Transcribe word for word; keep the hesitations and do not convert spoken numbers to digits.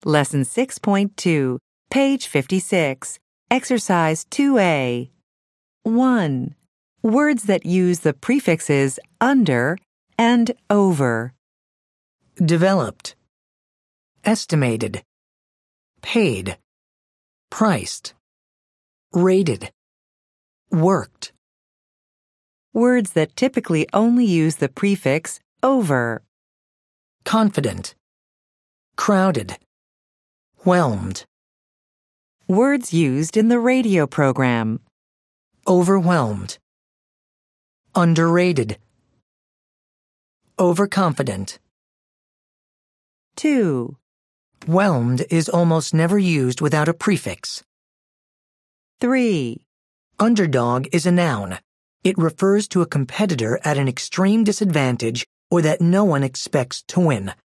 Lesson six point two, page fifty-six, Exercise two A. one. Words that use the prefixes under and over. Developed, estimated, paid, priced, rated, worked. Words that typically only use the prefix over. Confident, crowded, whelmed. Words used in the radio program. Overwhelmed, underrated, overconfident. two. Whelmed is almost never used without a prefix. three. Underdog is a noun. It refers to a competitor at an extreme disadvantage or that no one expects to win.